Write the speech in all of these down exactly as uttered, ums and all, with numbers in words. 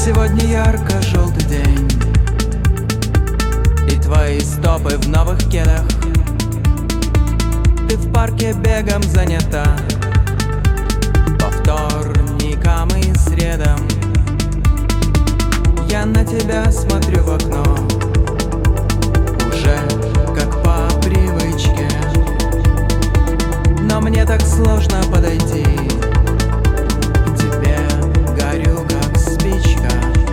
Сегодня ярко-желтый день, и твои стопы в новых кедах. Ты в парке бегом занята по вторникам и средам. Я на тебя смотрю в окно, уже как по привычке, но мне так сложно подойти к тебе, горю как спичка.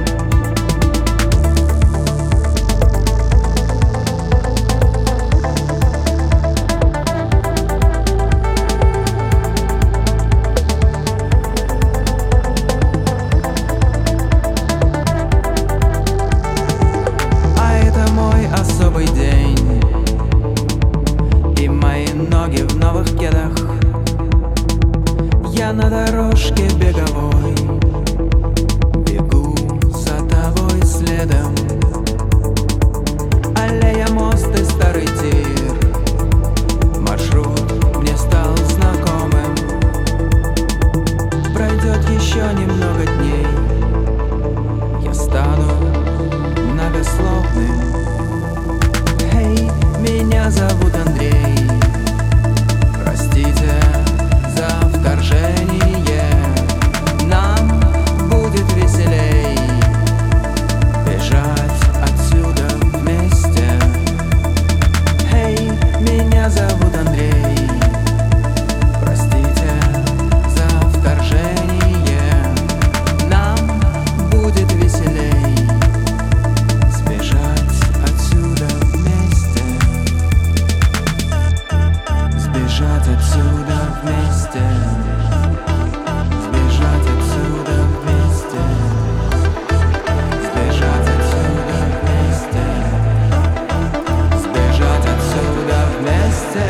Особый день, и мои ноги в новых кедах. Я на дорожке беговой, бегу за тобой следом. Аллея, мост и старый тир, маршрут мне стал знакомым. Пройдет еще немного дней, я стану многословным. Меня зовут Андрей, простите за вторжение. Нам будет веселей бежать отсюда вместе. Эй, меня зовут Андрей, простите за вторжение. Нам будет веселей сбежать отсюда вместе. Сбежать отсюда вместе. Сбежать отсюда вместе. Сбежать отсюда вместе. Сбежать отсюда вместе.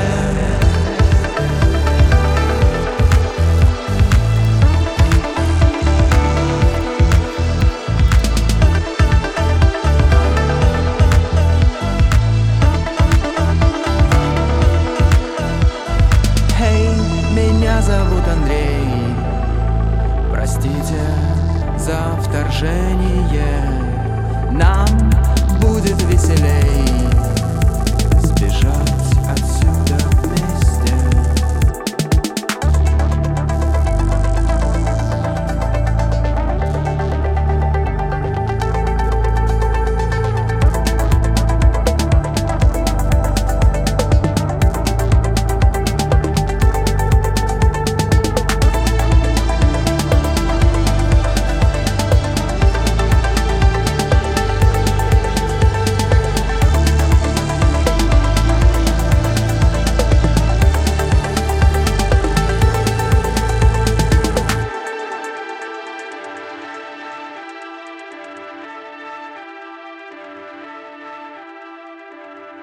Меня зовут Андрей, простите за вторжение. Нам будет веселей сбежать